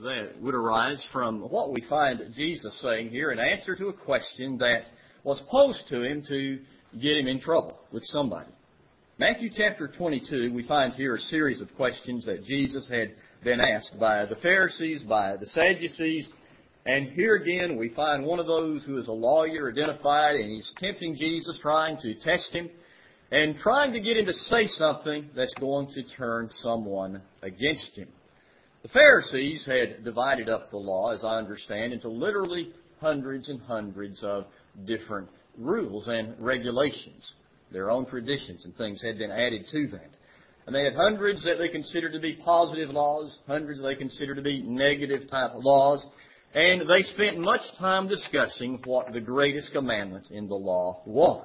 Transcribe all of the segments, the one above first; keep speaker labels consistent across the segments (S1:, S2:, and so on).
S1: that would arise from what we find Jesus saying here in answer to a question that was posed to him to get him in trouble with somebody. Matthew chapter 22, we find here a series of questions that Jesus had been asked by the Pharisees, by the Sadducees, and here again we find one of those who is a lawyer identified, and he's tempting Jesus, trying to test him, and trying to get him to say something that's going to turn someone against him. The Pharisees had divided up the law, as I understand, into literally hundreds and hundreds of different rules and regulations. Their own traditions and things had been added to that. And they had hundreds that they considered to be positive laws, hundreds they considered to be negative type laws, and they spent much time discussing what the greatest commandment in the law was.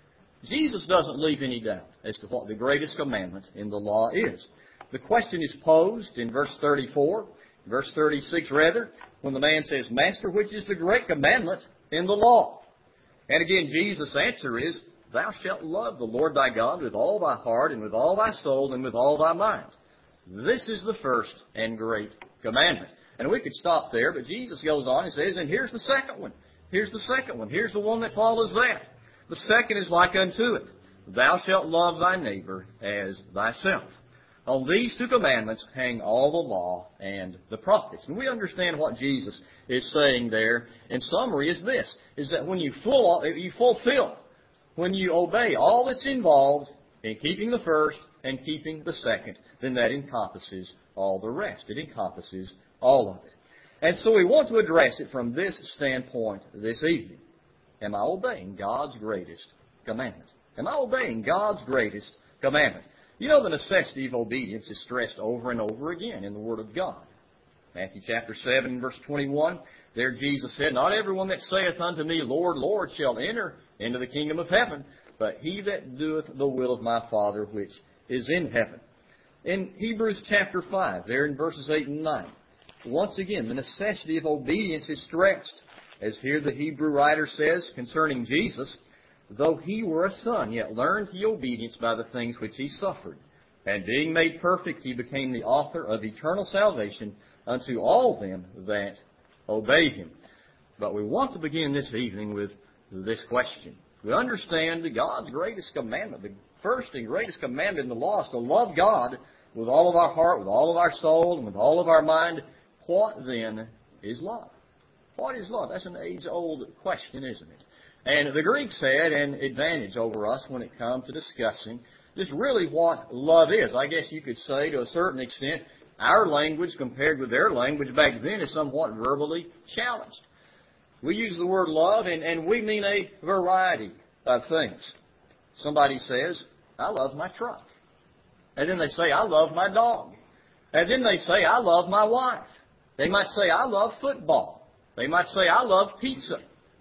S1: Jesus doesn't leave any doubt as to what the greatest commandment in the law is. The question is posed in verse 34, verse 36 rather, when the man says, Master, which is the great commandment in the law? And again, Jesus' answer is, Thou shalt love the Lord thy God with all thy heart and with all thy soul and with all thy mind. This is the first and great commandment. And we could stop there, but Jesus goes on and says, and here's the second one. Here's the second one. Here's the one that follows that. The second is like unto it. Thou shalt love thy neighbor as thyself. On these two commandments hang all the law and the prophets. And we understand what Jesus is saying there in summary is this, is that when you fulfill, when you obey all that's involved in keeping the first and keeping the second, then that encompasses all the rest. It encompasses all of it. And so we want to address it from this standpoint this evening. Am I obeying God's greatest commandment? Am I obeying God's greatest commandment? You know, the necessity of obedience is stressed over and over again in the Word of God. Matthew chapter 7, verse 21, there Jesus said, Not everyone that saith unto me, Lord, Lord, shall enter into the kingdom of heaven, but he that doeth the will of my Father which is in heaven. In Hebrews chapter 5, there in verses 8 and 9, once again, the necessity of obedience is stressed. As here the Hebrew writer says concerning Jesus, Though he were a son, yet learned he obedience by the things which he suffered. And being made perfect, he became the author of eternal salvation unto all them that obey him. But we want to begin this evening with this question. We understand that God's greatest commandment, the first and greatest commandment in the law is to love God with all of our heart, with all of our soul, and with all of our mind. What then is love? What is love? That's an age-old question, isn't it? And the Greeks had an advantage over us when it comes to discussing just really what love is. I guess you could say to a certain extent, our language compared with their language back then is somewhat verbally challenged. We use the word love and we mean a variety of things. Somebody says, I love my truck. And then they say, I love my dog. And then they say, I love my wife. They might say, I love football. They might say, I love pizza.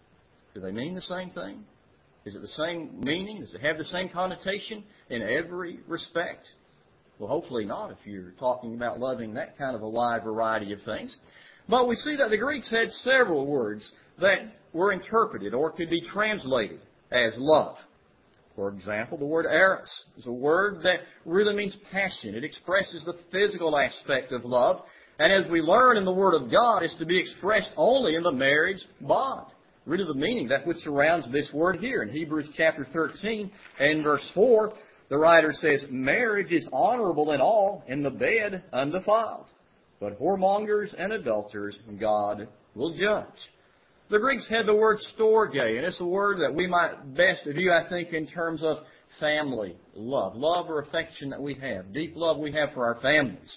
S1: Do they mean the same thing? Is it the same meaning? Does it have the same connotation in every respect? Well, hopefully not if you're talking about loving that kind of a wide variety of things. But we see that the Greeks had several words that were interpreted or could be translated as love. For example, the word eros is a word that really means passion. It expresses the physical aspect of love. And as we learn in the Word of God, it's to be expressed only in the marriage bond. Really the meaning, that which surrounds this word here. In Hebrews chapter 13 and verse 4, the writer says, Marriage is honorable in all, in the bed undefiled. But whoremongers and adulterers God will judge. The Greeks had the word storge, and it's a word that we might best view, I think, in terms of family love. Love or affection that we have. Deep love we have for our families.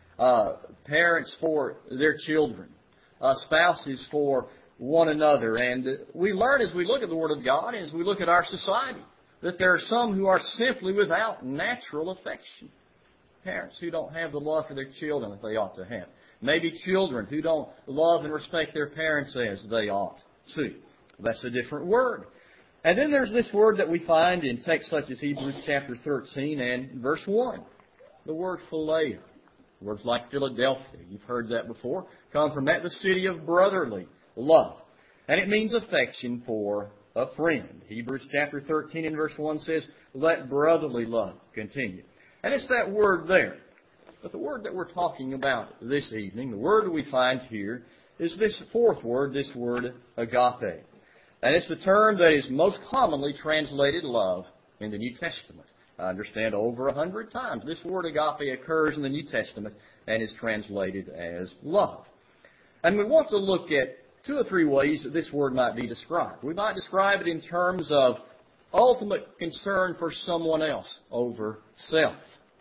S1: Parents for their children. Spouses for one another. And we learn as we look at the Word of God, as we look at our society, that there are some who are simply without natural affection. Parents who don't have the love for their children that they ought to have. Maybe children who don't love and respect their parents as they ought to. That's a different word. And then there's this word that we find in texts such as Hebrews chapter 13 and verse 1. The word phileo. Words like Philadelphia, you've heard that before, come from that, the city of brotherly love. And it means affection for a friend. Hebrews chapter 13 and verse 1 says, let brotherly love continue. And it's that word there. But the word that we're talking about this evening, the word we find here, is this fourth word, this word agape. And it's the term that is most commonly translated love in the New Testament. I understand over 100 times this word agape occurs in the New Testament and is translated as love. And we want to look at 2 or 3 ways that this word might be described. We might describe it in terms of ultimate concern for someone else over self.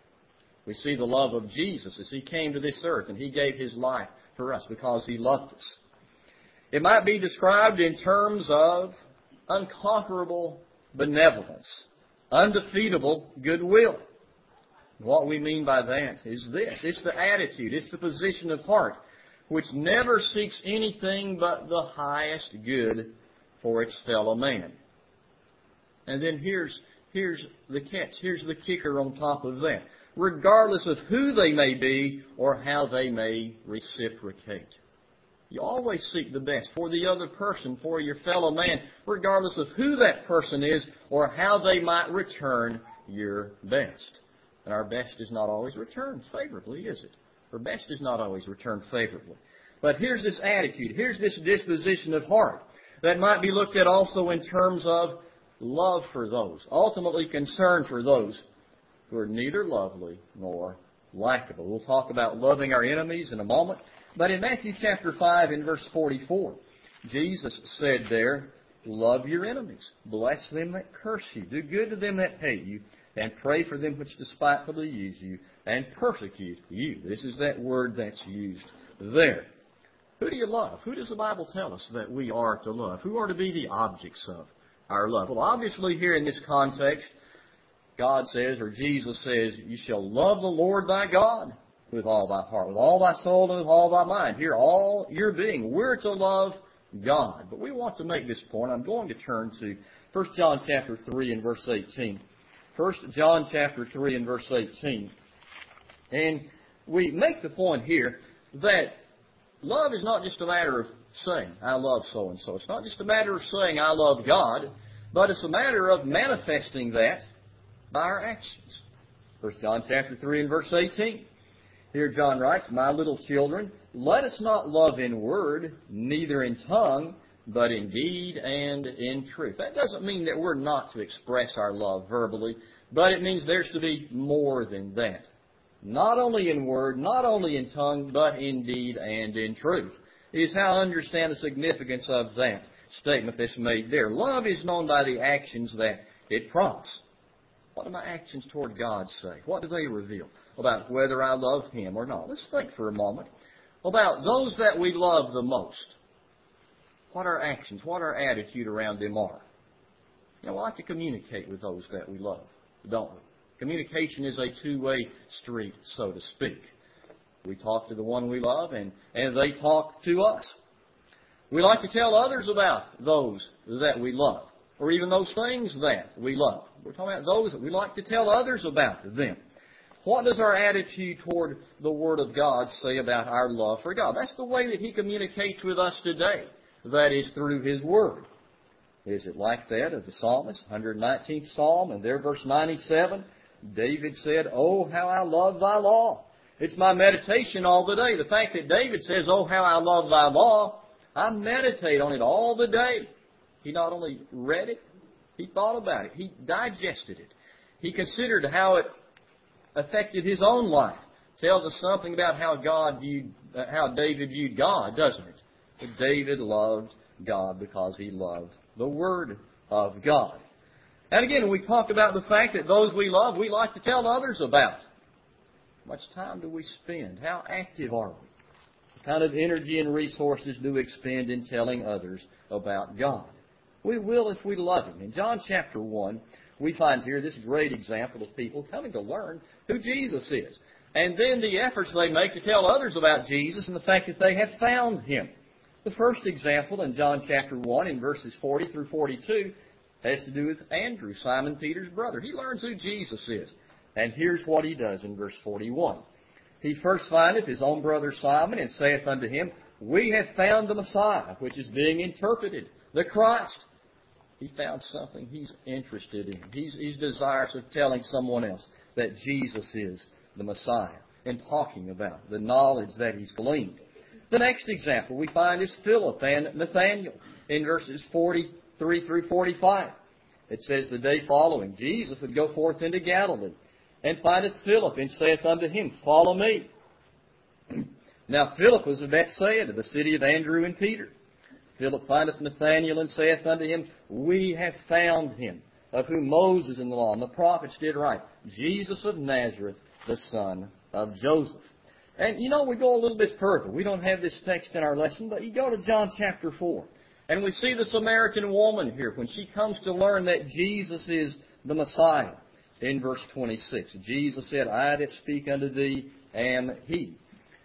S1: We see the love of Jesus as He came to this earth and He gave His life for us because He loved us. It might be described in terms of unconquerable benevolence, undefeatable goodwill. What we mean by that is this. It's the attitude, it's the position of heart which never seeks anything but the highest good for its fellow man. And then here's the catch, here's the kicker on top of that. Regardless of who they may be or how they may reciprocate. You always seek the best for the other person, for your fellow man, regardless of who that person is or how they might return your best. And our best is not always returned favorably, is it? Our best is not always returned favorably. But here's this attitude, here's this disposition of heart that might be looked at also in terms of love for those, ultimately concern for those who are neither lovely nor likable. We'll talk about loving our enemies in a moment. But in Matthew chapter 5 in verse 44, Jesus said there, love your enemies, bless them that curse you, do good to them that hate you, and pray for them which despitefully use you and persecute you. This is that word that's used there. Who do you love? Who does the Bible tell us that we are to love? Who are to be the objects of our love? Well, obviously here in this context, God says, or Jesus says, you shall love the Lord thy God with all thy heart, with all thy soul, and with all thy mind. Here, all your being. We're to love God. But we want to make this point. I'm going to turn to 1 John chapter 3 and verse 18. 1 John chapter 3 and verse 18. And we make the point here that love is not just a matter of saying, I love so-and-so. It's not just a matter of saying, I love God, but it's a matter of manifesting that by our actions. 1 John chapter 3 and verse 18. Here John writes, my little children, let us not love in word, neither in tongue, but in deed and in truth. That doesn't mean that we're not to express our love verbally, but it means there's to be more than that. Not only in word, not only in tongue, but in deed and in truth. It is how I understand the significance of that statement that's made there. Love is known by the actions that it prompts. What do my actions toward God say? What do they reveal about whether I love Him or not? Let's think for a moment about those that we love the most. What our actions, what our attitude around them are. You know, we like to communicate with those that we love, don't we? Communication is a two-way street, so to speak. We talk to the one we love, and they talk to us. We like to tell others about those that we love, or even those things that we love. We're talking about those that we like to tell others about them. What does our attitude toward the Word of God say about our love for God? That's the way that He communicates with us today. That is through His Word. Is it like that of the psalmist, 119th Psalm, and there verse 97, David said, oh, how I love thy law. It's my meditation all the day. The fact that David says, oh, how I love thy law, I meditate on it all the day. He not only read it, he thought about it. He digested it. He considered how it affected his own life. Tells us something about how David viewed God, doesn't it? But David loved God because he loved the Word of God. And again, we talked about the fact that those we love, we like to tell others about. How much time do we spend? How active are we? What kind of energy and resources do we expend in telling others about God? We will if we love Him. In John chapter 1, we find here this great example of people coming to learn who Jesus is. And then the efforts they make to tell others about Jesus and the fact that they have found Him. The first example in John chapter 1 in verses 40 through 42 has to do with Andrew, Simon Peter's brother. He learns who Jesus is. And here's what he does in verse 41. He first findeth his own brother Simon and saith unto him, we have found the Messiah, which is being interpreted, the Christ. He found something he's interested in. He's desirous of telling someone else that Jesus is the Messiah. and talking about the knowledge that he's gleaned. The next example we find is Philip and Nathanael in verses 43 through 45. It says, the day following, Jesus would go forth into Galilee, and findeth Philip, and saith unto him, Follow me. Now Philip was of Bethsaida, the city of Andrew and Peter. Philip findeth Nathanael, and saith unto him, We have found him, of whom Moses in the law and the prophets did write, Jesus of Nazareth, the son of Joseph. And you know, we go a little bit further. We don't have this text in our lesson, but you go to John chapter 4. And we see the Samaritan woman here when she comes to learn that Jesus is the Messiah. In verse 26, Jesus said, I that speak unto thee am He.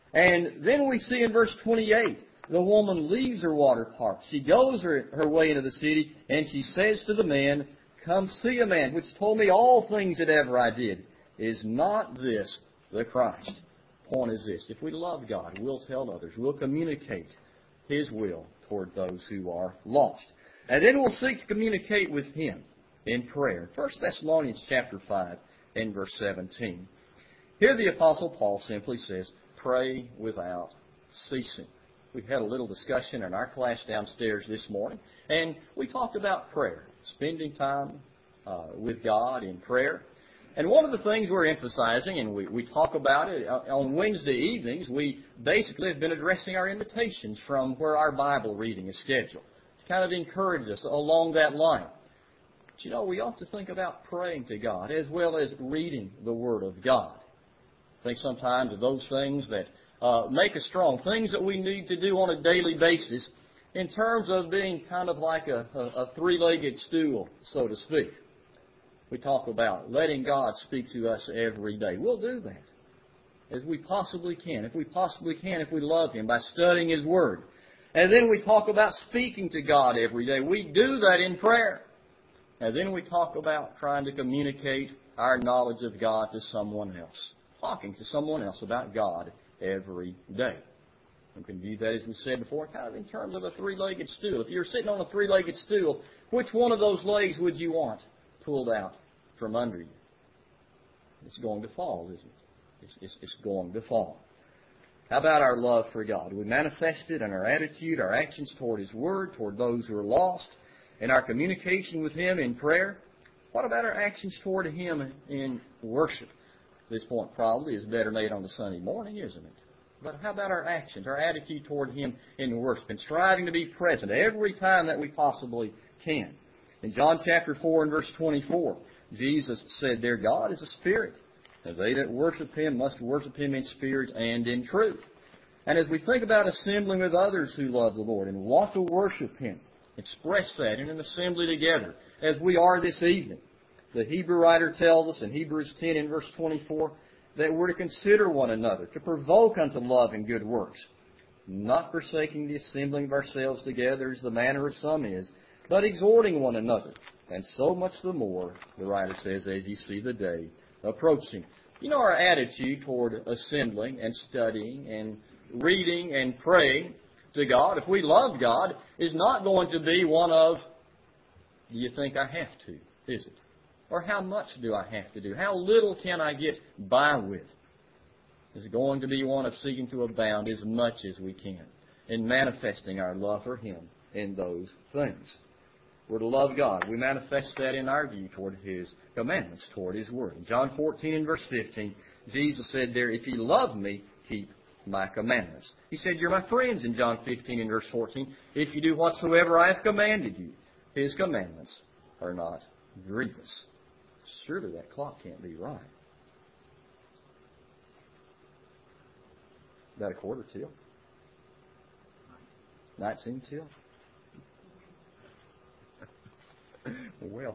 S1: And then we see in verse 28, the woman leaves her water pot. She goes her way into the city, and she says to the man, Come see a man which told me all things that ever I did. Is not this the Christ? Point is this: if we love God, we'll tell others. We'll communicate His will toward those who are lost. And then we'll seek to communicate with Him in prayer. 1 Thessalonians chapter 5 and verse 17. Here the Apostle Paul simply says, Pray without ceasing. We had a little discussion in our class downstairs this morning, and we talked about prayer, spending time with God in prayer. And one of the things we're emphasizing, and we talk about it on Wednesday evenings, we basically have been addressing our invitations from where our Bible reading is scheduled, to kind of encourage us along that line. But you know, we ought to think about praying to God as well as reading the Word of God. I think sometimes of those things that make us strong, things that we need to do on a daily basis in terms of being kind of like a three-legged stool, so to speak. We talk about letting God speak to us every day. We'll do that as we possibly can. If we possibly can, if we love Him, by studying His Word. And then we talk about speaking to God every day. We do that in prayer. And then we talk about trying to communicate our knowledge of God to someone else. Talking to someone else about God every day. We can view that, as we said before, kind of in terms of a three-legged stool. If you're sitting on a three-legged stool, which one of those legs would you want pulled out from under you? It's going to fall, isn't it? It's going to fall. How about our love for God? We manifest it in our attitude, our actions toward His Word, toward those who are lost, in our communication with Him in prayer. What about our actions toward Him in worship? This point probably is better made on the Sunday morning, isn't it? But how about our actions, our attitude toward Him in worship, and striving to be present every time that we possibly can? In John chapter 4 and verse 24, Jesus said there, God is a spirit, and they that worship Him must worship Him in spirit and in truth. And as we think about assembling with others who love the Lord and want to worship Him, express that in an assembly together, as we are this evening. The Hebrew writer tells us in Hebrews 10 and verse 24 that we're to consider one another, to provoke unto love and good works, not forsaking the assembling of ourselves together as the manner of some is, but exhorting one another, and so much the more, the writer says, as you see the day approaching. You know, our attitude toward assembling and studying and reading and praying to God, if we love God, is not going to be one of, do you think I have to, is it? Or how much do I have to do? How little can I get by with? It's going to be one of seeking to abound as much as we can in manifesting our love for Him in those things. We're to love God. We manifest that in our view toward His commandments, toward His Word. In John 14 and verse 15, Jesus said there, if you love me, keep my commandments. He said, you're my friends in John 15 and verse 14, if you do whatsoever I have commanded you. His commandments are not grievous. Surely that clock can't be right. Is that a quarter till? 19 till? Well.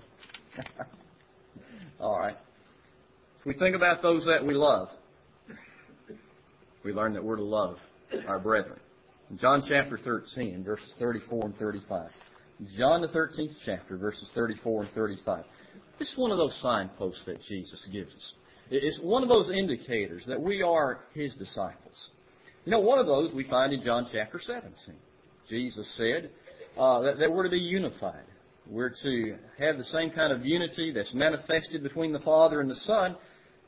S1: All right. If we think about those that we love, we learn that we're to love our brethren. In John chapter 13, verses 34 and 35. John the 13th chapter, verses 34 and 35. This is one of those signposts that Jesus gives us. It's one of those indicators that we are His disciples. You know, one of those we find in John chapter 17. Jesus said that we're to be unified. We're to have the same kind of unity that's manifested between the Father and the Son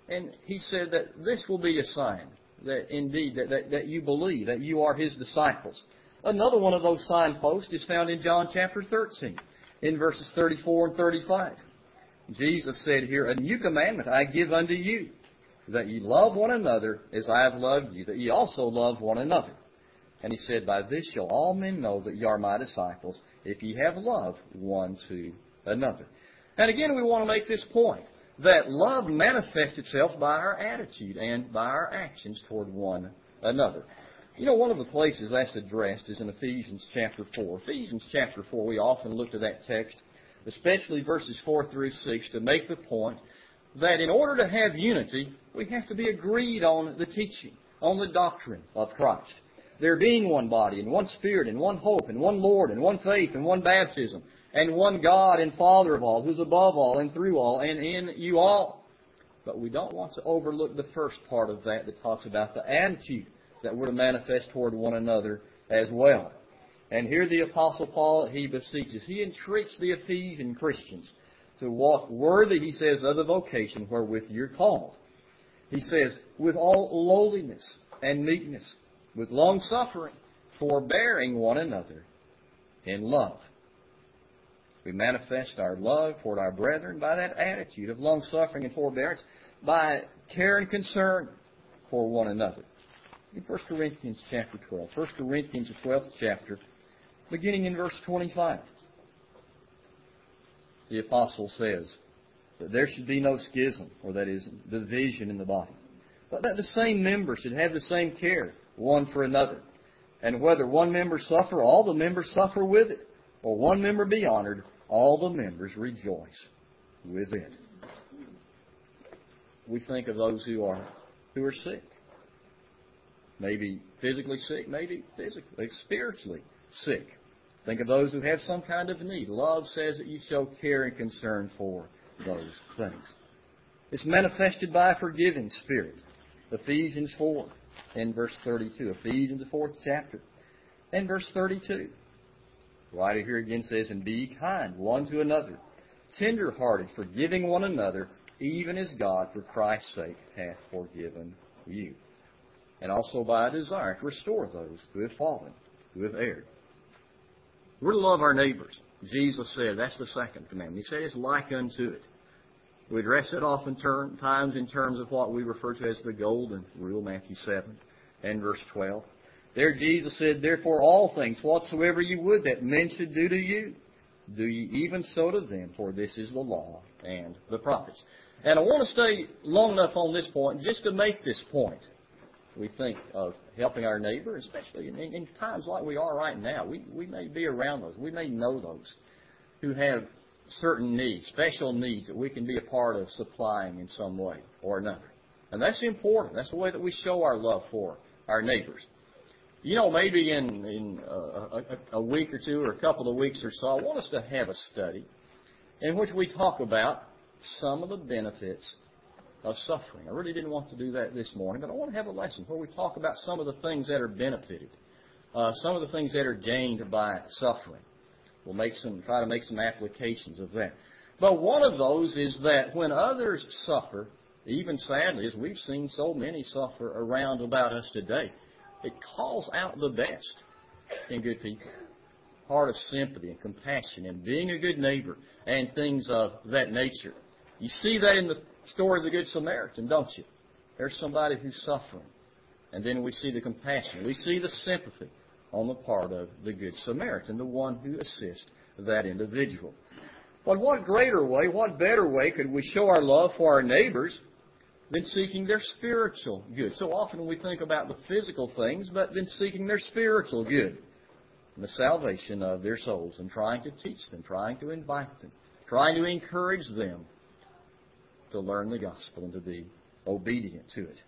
S1: And he said that this will be a sign that indeed that you believe, that you are His disciples. Another one of those signposts is found in John chapter 13, in verses 34 and 35. Jesus said here, "A new commandment I give unto you, that ye love one another as I have loved you, that ye also love one another. And He said, By this shall all men know that ye are my disciples, if ye have love one to another." And again, we want to make this point, that love manifests itself by our attitude and by our actions toward one another. You know, one of the places that's addressed is in Ephesians chapter 4. Ephesians chapter 4, we often look to that text, especially verses 4 through 6, to make the point that in order to have unity, we have to be agreed on the teaching, on the doctrine of Christ. There being one body, and one Spirit, and one hope, and one Lord, and one faith, and one baptism, and one God and Father of all, who's above all, and through all, and in you all. But we don't want to overlook the first part of that talks about the attitude that we're to manifest toward one another as well. And here the Apostle Paul, he beseeches, he entreats the Ephesian Christians to walk worthy, he says, of the vocation wherewith you're called. He says, with all lowliness and meekness, with long-suffering, forbearing one another in love. We manifest our love toward our brethren by that attitude of long-suffering and forbearance, by care and concern for one another. In 1 Corinthians chapter 12, 1 Corinthians the 12th chapter, beginning in verse 25, the Apostle says that there should be no schism, or that is, division in the body, but that the same members should have the same care one for another. And whether one member suffer, all the members suffer with it, or one member be honored, all the members rejoice with it. We think of those who are sick. Maybe physically sick, maybe spiritually sick. Think of those who have some kind of need. Love says that you show care and concern for those things. It's manifested by a forgiving spirit. Ephesians 4 and verse 32. Ephesians the 4th chapter and verse 32. The writer here again says, "And be kind one to another, tender-hearted, forgiving one another, even as God for Christ's sake hath forgiven you." And also by a desire to restore those who have fallen, who have erred. We're to love our neighbors. Jesus said, that's the second commandment. He said it's like unto it. We address it oftentimes in terms of what we refer to as the golden rule, Matthew 7 and verse 12. There Jesus said, "Therefore all things whatsoever you would that men should do to you, do ye even so to them, for this is the law and the prophets." And I want to stay long enough on this point just to make this point. We think of helping our neighbor, especially in times like we are right now. We may be around those. We may know those who have certain needs, special needs that we can be a part of supplying in some way or another. And that's important. That's the way that we show our love for our neighbors. You know, maybe in a week or two or a couple of weeks or so, I want us to have a study in which we talk about some of the benefits of suffering. I really didn't want to do that this morning, but I want to have a lesson where we talk about some of the things that are benefited, some of the things that are gained by suffering. We'll try to make some applications of that. But one of those is that when others suffer, even sadly, as we've seen so many suffer around about us today, it calls out the best in good people. Heart of sympathy and compassion and being a good neighbor and things of that nature. You see that in the story of the Good Samaritan, don't you? There's somebody who's suffering. And then we see the compassion. We see the sympathy on the part of the Good Samaritan, the one who assists that individual. But what greater way, what better way could we show our love for our neighbors than seeking their spiritual good? So often we think about the physical things, but then seeking their spiritual good and the salvation of their souls and trying to teach them, trying to invite them, trying to encourage them to learn the gospel and to be obedient to it.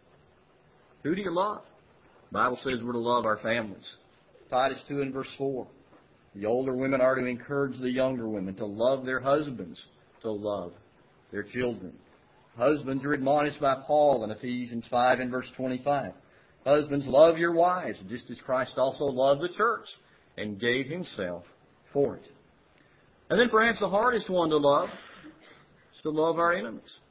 S1: Who do you love? The Bible says we're to love our families. Titus 2 and verse 4. The older women are to encourage the younger women to love their husbands, to love their children. Husbands are admonished by Paul in Ephesians 5 and verse 25. Husbands, love your wives, just as Christ also loved the church and gave himself for it. And then perhaps the hardest one to love is to love our enemies.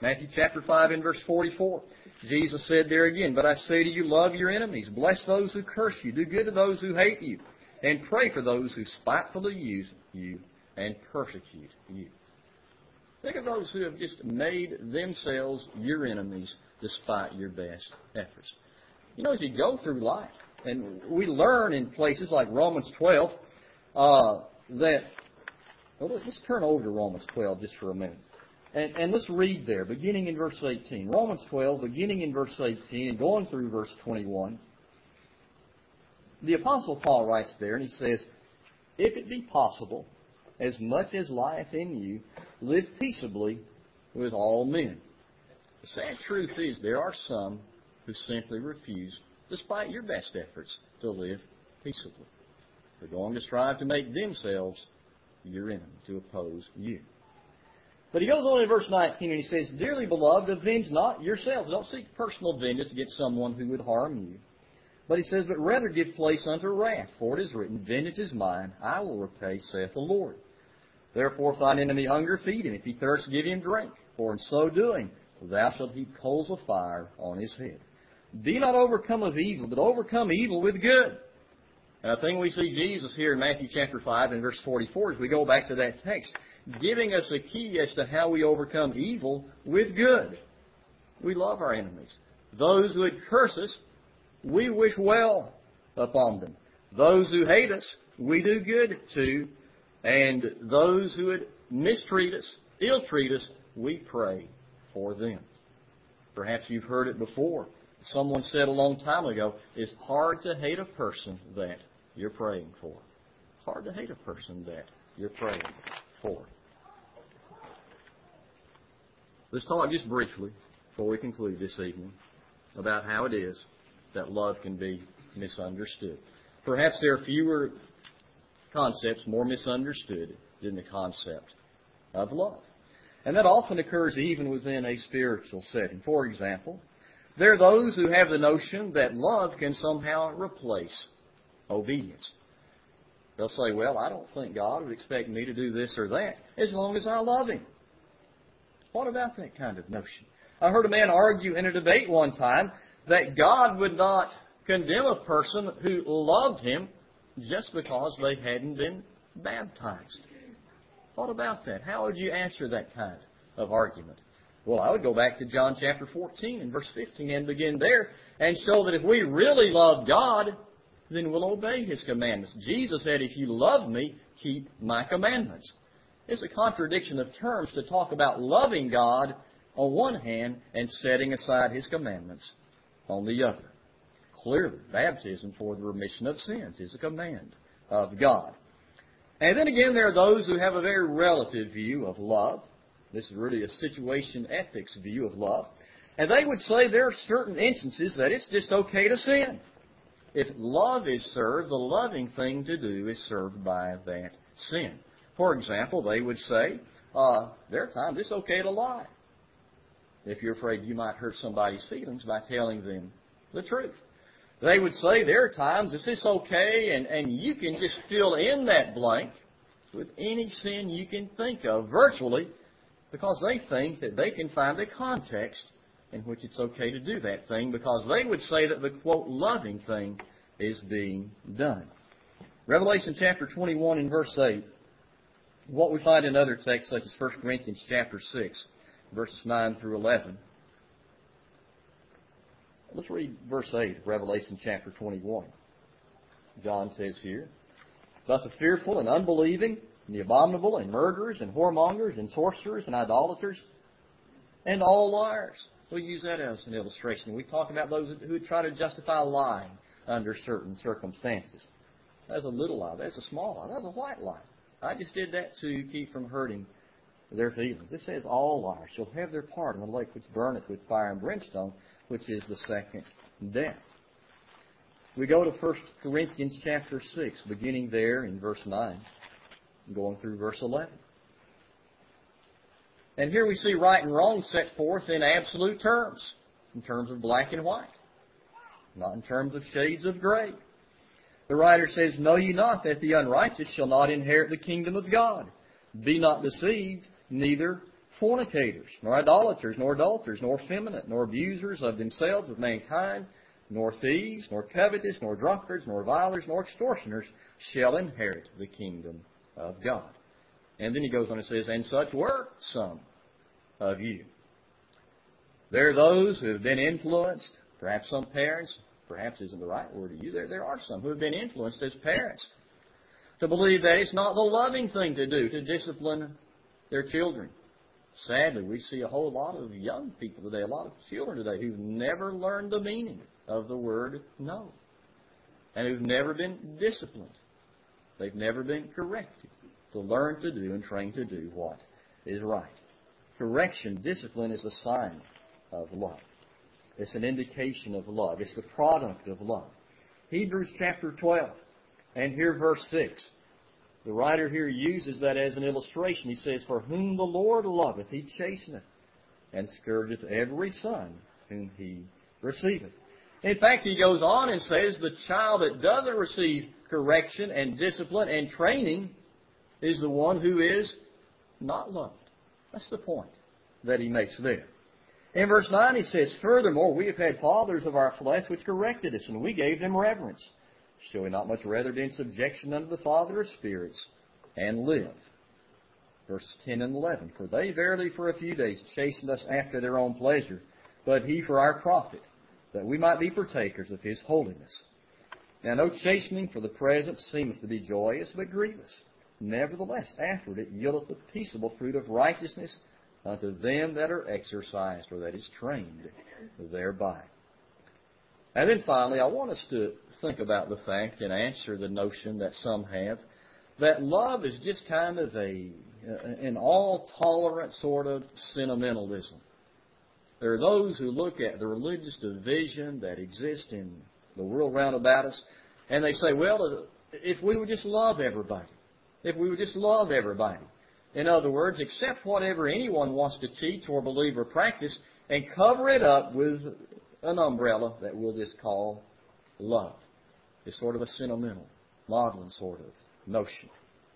S1: Matthew chapter 5 and verse 44. Jesus said there again, "But I say to you, love your enemies, bless those who curse you, do good to those who hate you, and pray for those who spitefully use you and persecute you." Think of those who have just made themselves your enemies despite your best efforts. You know, as you go through life, and we learn in places like Romans 12 that, well, let's turn over to Romans 12 just for a minute. And let's read there, beginning in verse 18. Romans 12, beginning in verse 18 and going through verse 21. The Apostle Paul writes there, and he says, "If it be possible, as much as lieth in you, live peaceably with all men." The sad truth is there are some who simply refuse, despite your best efforts, to live peaceably. They're going to strive to make themselves your enemy, to oppose you. But he goes on in verse 19 and he says, "Dearly beloved, avenge not yourselves." Don't seek personal vengeance against someone who would harm you. But he says, "But rather give place unto wrath, for it is written, Vengeance is mine, I will repay, saith the Lord. Therefore if thine enemy hunger, feed him. If he thirst, give him drink. For in so doing, thou shalt heap coals of fire on his head. Be not overcome of evil, but overcome evil with good." And I think we see Jesus here in Matthew chapter 5 and verse 44 as we go back to that text, giving us a key as to how we overcome evil with good. We love our enemies. Those who would curse us, we wish well upon them. Those who hate us, we do good to. And those who would mistreat us, ill-treat us, we pray for them. Perhaps you've heard it before. Someone said a long time ago, it's hard to hate a person that you're praying for. It's hard to hate a person that you're praying for. Let's talk just briefly, before we conclude this evening, about how it is that love can be misunderstood. Perhaps there are fewer concepts more misunderstood than the concept of love. And that often occurs even within a spiritual setting. For example, there are those who have the notion that love can somehow replace obedience. They'll say, "Well, I don't think God would expect me to do this or that as long as I love Him." What about that kind of notion? I heard a man argue in a debate one time that God would not condemn a person who loved Him just because they hadn't been baptized. What about that? How would you answer that kind of argument? Well, I would go back to John chapter 14 and verse 15 and begin there and show that if we really love God, then we'll obey His commandments. Jesus said, "If you love me, keep my commandments." It's a contradiction of terms to talk about loving God on one hand and setting aside His commandments on the other. Clearly, baptism for the remission of sins is a command of God. And then again, there are those who have a very relative view of love. This is really a situation ethics view of love. And they would say there are certain instances that it's just okay to sin. If love is served, the loving thing to do is served by that sin. For example, they would say, there are times it's okay to lie if you're afraid you might hurt somebody's feelings by telling them the truth. They would say there are times it's okay, and you can just fill in that blank with any sin you can think of, virtually, because they think that they can find a context in which it's okay to do that thing, because they would say that the, quote, loving thing is being done. Revelation chapter 21 and verse 8, what we find in other texts such as 1 Corinthians chapter 6, verses 9 through 11. Let's read verse 8 of Revelation chapter 21. John says here, "But the fearful and unbelieving, and the abominable, and murderers, and whoremongers, and sorcerers, and idolaters, and all liars." We use that as an illustration. We talk about those who try to justify lying under certain circumstances. That's a little lie. That's a small lie. That's a white lie. I just did that to keep from hurting their feelings. It says all liars shall have their part in the lake which burneth with fire and brimstone, which is the second death. We go to 1 Corinthians chapter 6, beginning there in verse 9, going through verse 11. And here we see right and wrong set forth in absolute terms, in terms of black and white, not in terms of shades of gray. The writer says, "Know ye not that the unrighteous shall not inherit the kingdom of God? Be not deceived, neither fornicators, nor idolaters, nor adulterers, nor effeminate, nor abusers of themselves, of mankind, nor thieves, nor covetous, nor drunkards, nor revilers, nor extortioners shall inherit the kingdom of God. And then he goes on and says, and such were some of you. There are those who have been influenced, perhaps some parents, perhaps isn't the right word to use. There are some who have been influenced as parents to believe that it's not the loving thing to do to discipline their children. Sadly, we see a whole lot of young people today, a lot of children today who've never learned the meaning of the word no, and who've never been disciplined. They've never been corrected to learn to do and train to do what is right. Correction, discipline is a sign of love. It's an indication of love. It's the product of love. Hebrews chapter 12, and here verse 6. The writer here uses that as an illustration. He says, for whom the Lord loveth, he chasteneth, and scourgeth every son whom he receiveth. In fact, he goes on and says, the child that doesn't receive correction and discipline and training is the one who is not loved. That's the point that he makes there. In verse 9 he says, furthermore, we have had fathers of our flesh which corrected us, and we gave them reverence. Shall we not much rather be in subjection unto the Father of spirits and live? Verses 10 and 11. For they verily for a few days chastened us after their own pleasure, but he for our profit, that we might be partakers of his holiness. Now no chastening for the present seemeth to be joyous, but grievous. Nevertheless, afterward it yieldeth the peaceable fruit of righteousness unto them that are exercised, or that is trained thereby. And then finally, I want us to think about the fact and answer the notion that some have that love is just kind of an all-tolerant sort of sentimentalism. There are those who look at the religious division that exists in the world round about us, and they say, well, if we would just love everybody, if we would just love everybody. In other words, accept whatever anyone wants to teach or believe or practice and cover it up with an umbrella that we'll just call love. It's sort of a sentimental, maudlin sort of notion.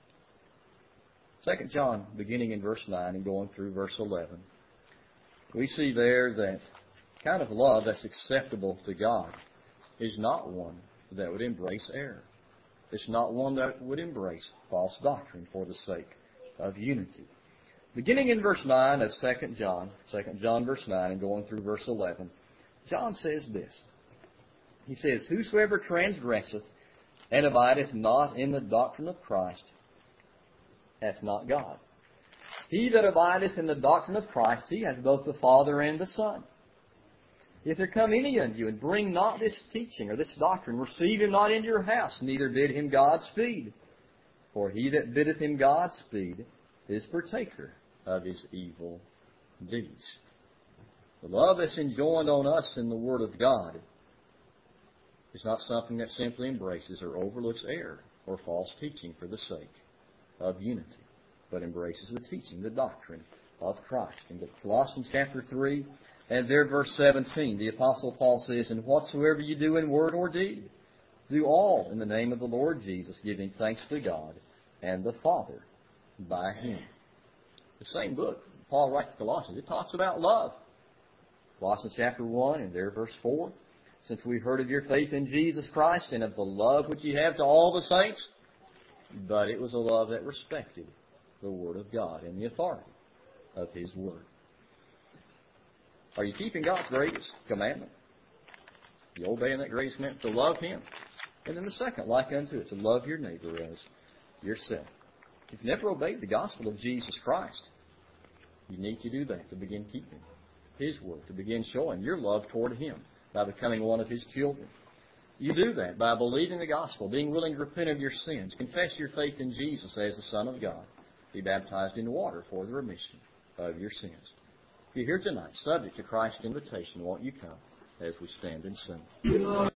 S1: 2 John, beginning in verse 9 and going through verse 11, we see there that kind of love that's acceptable to God is not one that would embrace error. It's not one that would embrace false doctrine for the sake of unity. Beginning in verse 9 of 2 John verse 9 and going through verse 11, John says this. He says, whosoever transgresseth and abideth not in the doctrine of Christ hath not God. He that abideth in the doctrine of Christ, he hath both the Father and the Son. If there come any unto you and bring not this teaching or this doctrine, receive him not into your house, neither bid him Godspeed. For he that biddeth him Godspeed is partaker of his evil deeds. The love that's enjoined on us in the Word of God is not something that simply embraces or overlooks error or false teaching for the sake of unity, but embraces the teaching, the doctrine of Christ. In Colossians chapter 3 and there verse 17, the Apostle Paul says, and whatsoever you do in word or deed, do all in the name of the Lord Jesus, giving thanks to God and the Father by him. The same book, Paul writes to Colossians, it talks about love. Colossians chapter 1 and there verse 4, since we heard of your faith in Jesus Christ and of the love which you have to all the saints, but it was a love that respected the Word of God and the authority of His Word. Are you keeping God's greatest commandment? You obeying that greatest commandment to love Him? And then the second, like unto it, to love your neighbor as yourself. If you never obeyed the gospel of Jesus Christ, you need to do that to begin keeping His Word, to begin showing your love toward Him by becoming one of His children. You do that by believing the gospel, being willing to repent of your sins, confess your faith in Jesus as the Son of God, be baptized in water for the remission of your sins. If you're here tonight, subject to Christ's invitation, won't you come as we stand and sing?